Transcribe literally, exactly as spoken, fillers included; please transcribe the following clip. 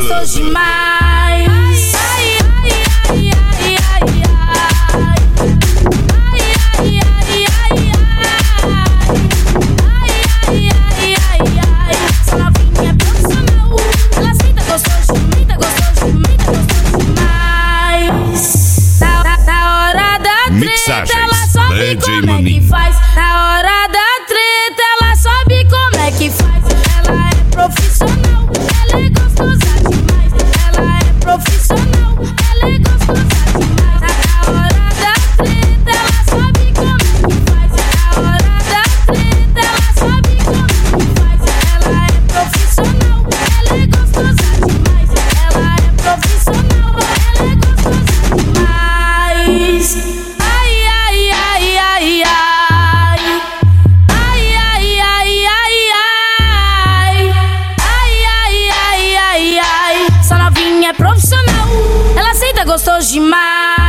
gostoso demais. Ai, ai, ai, ai, ai, ai. Ai, ai, ai, ai, ai. Ai, ai, ai, ai. Essa novinha é profissional. Ela senta gostoso, muita gostoso, muita gostoso demais. Na, na, na hora da treta, ela sobe como é que faz. Na hora da treta, ela sobe como é que faz. Ela é profissional, ela é gostosa demais. Ela é profissional, ela é gostosa demais. Na hora da treta, ela sobe como é que faz. Na hora da treta, ela sobe como é que faz. Ela é profissional, ela é gostosa demais. Ela é profissional, ela é gostosa demais. Ai, ai, ai, ai, ai. Ai, ai, ai, ai, ai. Ai, ai, ai, ai, ai. Essa novinha é profissional, ela aceita gostoso demais.